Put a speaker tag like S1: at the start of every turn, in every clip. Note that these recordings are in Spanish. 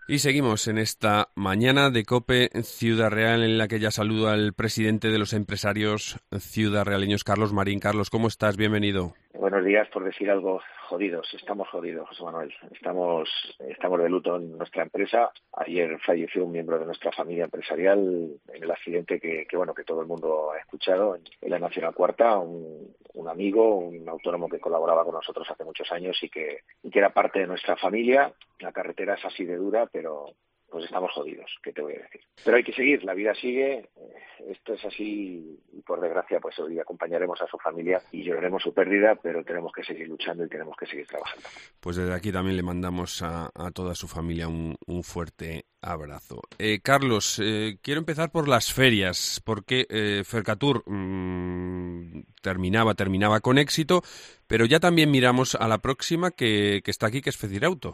S1: Y seguimos en esta mañana de COPE Ciudad Real, en la que ya saludo al presidente de los empresarios ciudadrealeños, Carlos Marín. Carlos, ¿cómo estás? Bienvenido.
S2: Buenos días, por decir algo, jodidos. Estamos jodidos, José Manuel. Estamos de luto en nuestra empresa. Ayer falleció un miembro de nuestra familia empresarial en el accidente que todo el mundo ha escuchado en la Nacional Cuarta, un amigo, un autónomo que colaboraba con nosotros hace muchos años y que era parte de nuestra familia. La carretera es así de dura, pero pues estamos jodidos, ¿qué te voy a decir? Pero hay que seguir, la vida sigue, esto es así y por desgracia pues hoy acompañaremos a su familia y lloraremos su pérdida, pero tenemos que seguir luchando y tenemos que seguir trabajando.
S1: Pues desde aquí también le mandamos a toda su familia un fuerte abrazo. Carlos, quiero empezar por las ferias, porque Fercatur terminaba con éxito, pero ya también miramos a la próxima que está aquí, que es Fecirauto.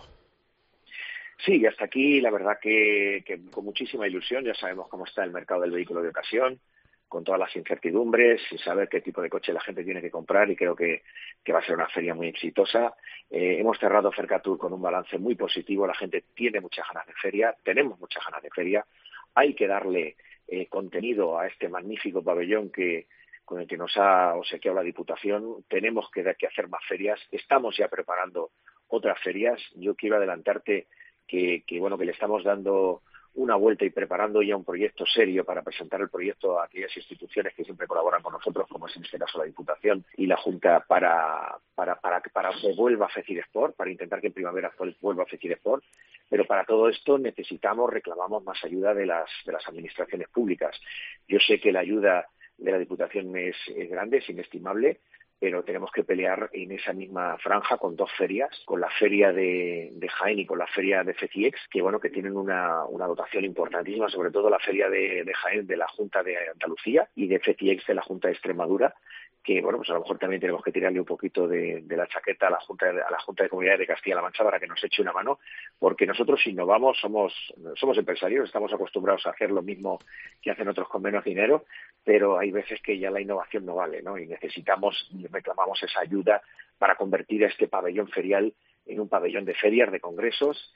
S2: Sí, hasta aquí la verdad que con muchísima ilusión. Ya sabemos cómo está el mercado del vehículo de ocasión, con todas las incertidumbres, sin saber qué tipo de coche la gente tiene que comprar, y creo que va a ser una feria muy exitosa. Hemos cerrado Fercatur con un balance muy positivo. La gente tiene muchas ganas de feria, tenemos muchas ganas de feria. Hay que darle contenido a este magnífico pabellón con el que nos ha obsequiado la Diputación. Tenemos que hacer más ferias. Estamos ya preparando otras ferias. Yo quiero adelantarte que le estamos dando una vuelta y preparando ya un proyecto serio para presentar el proyecto a aquellas instituciones que siempre colaboran con nosotros, como es en este caso la Diputación y la Junta, para que vuelva FECIRSport, para intentar que en primavera vuelva FECIRSport. Pero para todo esto reclamamos más ayuda de las administraciones públicas. Yo sé que la ayuda de la Diputación es grande, es inestimable, pero tenemos que pelear en esa misma franja con dos ferias, con la feria de Jaén y con la feria de FECIEX, que tienen una dotación importantísima, sobre todo la feria de Jaén de la Junta de Andalucía y de FECIEX de la Junta de Extremadura, que pues a lo mejor también tenemos que tirarle un poquito de la chaqueta a la Junta de Comunidades de Castilla-La Mancha para que nos eche una mano, porque nosotros innovamos, somos empresarios, estamos acostumbrados a hacer lo mismo que hacen otros con menos dinero, pero hay veces que ya la innovación no vale, ¿no? Y reclamamos esa ayuda para convertir a este pabellón ferial en un pabellón de ferias, de congresos,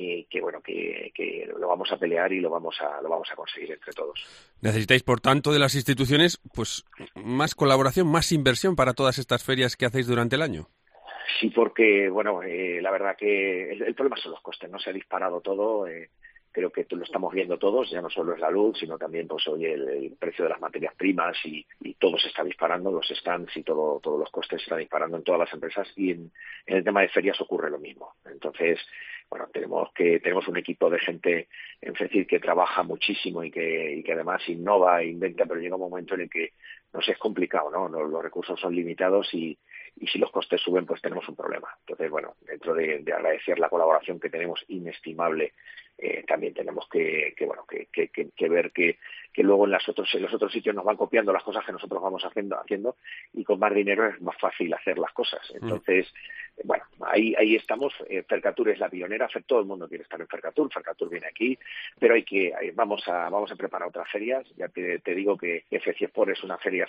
S2: que lo vamos a pelear y lo vamos a conseguir entre todos.
S1: Necesitáis, por tanto, de las instituciones, pues más colaboración, más inversión para todas estas ferias que hacéis durante el año.
S2: Sí, porque la verdad que el problema son los costes, ¿no? Se ha disparado todo. Creo que lo estamos viendo todos, ya no solo es la luz, sino también el precio de las materias primas y todo se está disparando, los stands y todos los costes se están disparando en todas las empresas, y en el tema de ferias ocurre lo mismo. Entonces, tenemos un equipo de gente en FECIR que trabaja muchísimo y que además innova e inventa, pero llega un momento en el que nos es complicado, ¿no? Los recursos son limitados y si los costes suben, pues tenemos un problema. Entonces, dentro de agradecer la colaboración que tenemos inestimable, también tenemos que ver que luego en los otros sitios nos van copiando las cosas que nosotros vamos haciendo, y con más dinero es más fácil hacer las cosas. Entonces, ahí estamos. Fercatur es la pionera, todo el mundo quiere estar en Fercatur viene aquí, pero vamos a preparar otras ferias. Ya te digo que FECIRSport es una feria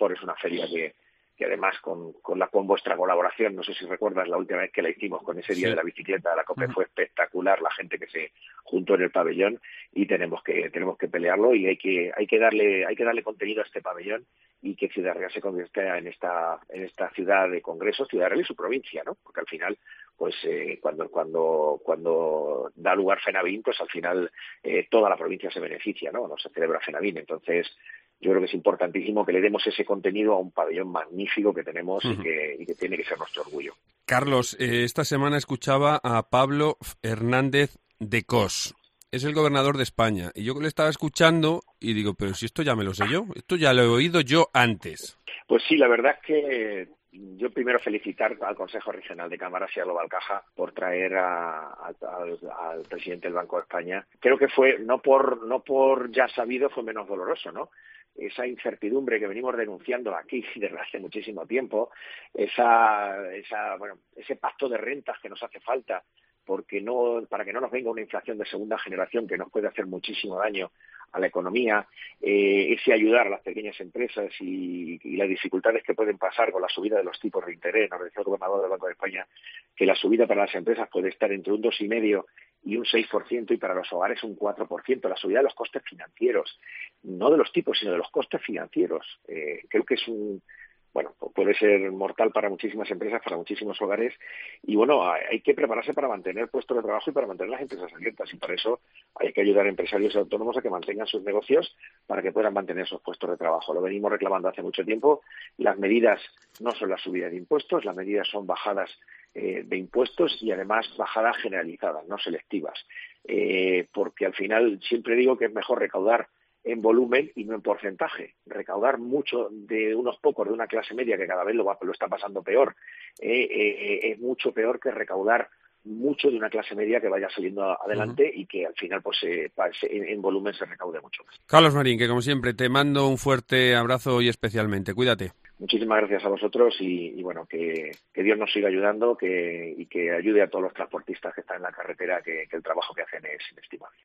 S2: que además con vuestra colaboración, no sé si recuerdas la última vez que la hicimos con ese día de la bicicleta, la COPE, fue espectacular la gente que se juntó en el pabellón, y tenemos que pelearlo, y hay que darle contenido a este pabellón, y que Ciudad Real se convierta en esta ciudad de congresos, Ciudad Real y su provincia, ¿no? Porque al final, pues cuando da lugar FENAVIN, pues al final toda la provincia se beneficia, ¿no? No se celebra FENAVIN. Entonces, yo creo que es importantísimo que le demos ese contenido a un pabellón magnífico que tenemos y que tiene que ser nuestro orgullo.
S1: Carlos, esta semana escuchaba a Pablo Hernández de Cos. Es el gobernador de España. Y yo le estaba escuchando y digo, pero si esto ya me lo sé yo, esto ya lo he oído yo antes.
S2: Pues sí, la verdad es que yo primero felicitar al Consejo Regional de Cámaras y a Global Caja por traer al presidente del Banco de España. Creo que fue, no por ya sabido, fue menos doloroso, ¿no? Esa incertidumbre que venimos denunciando aquí desde hace muchísimo tiempo, ese pacto de rentas que nos hace falta, para que no nos venga una inflación de segunda generación que nos puede hacer muchísimo daño a la economía, ese ayudar a las pequeñas empresas y las dificultades que pueden pasar con la subida de los tipos de interés. Nos decía el gobernador del Banco de España que la subida para las empresas puede estar entre un 2,5 y un 6%, y para los hogares un 4%. La subida de los costes financieros, no de los tipos, sino de los costes financieros. Creo que es puede ser mortal para muchísimas empresas, para muchísimos hogares, y hay que prepararse para mantener puestos de trabajo y para mantener las empresas abiertas, y para eso hay que ayudar a empresarios y autónomos a que mantengan sus negocios para que puedan mantener esos puestos de trabajo. Lo venimos reclamando hace mucho tiempo. Las medidas no son la subida de impuestos, las medidas son bajadas de impuestos, y además bajadas generalizadas, no selectivas, porque al final siempre digo que es mejor recaudar en volumen y no en porcentaje. Recaudar mucho de unos pocos, de una clase media que cada vez lo está pasando peor, es mucho peor que recaudar mucho de una clase media que vaya saliendo adelante y que al final en volumen se recaude mucho más.
S1: Carlos Marín, que como siempre te mando un fuerte abrazo y especialmente. Cuídate.
S2: Muchísimas gracias a vosotros y que Dios nos siga ayudando y que ayude a todos los transportistas que están en la carretera, que el trabajo que hacen es inestimable.